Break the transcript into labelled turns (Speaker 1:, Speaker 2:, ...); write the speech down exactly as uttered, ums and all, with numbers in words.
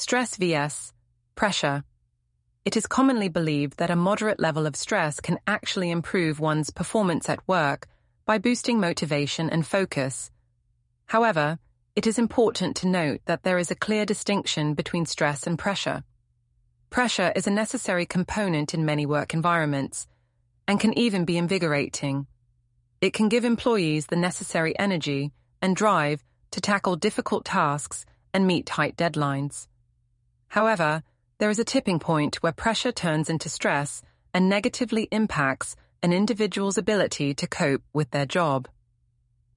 Speaker 1: Stress versus pressure. It is commonly believed that a moderate level of stress can actually improve one's performance at work by boosting motivation and focus. However, it is important to note that there is a clear distinction between stress and pressure. Pressure is a necessary component in many work environments and can even be invigorating. It can give employees the necessary energy and drive to tackle difficult tasks and meet tight deadlines. However, there is a tipping point where pressure turns into stress and negatively impacts an individual's ability to cope with their job.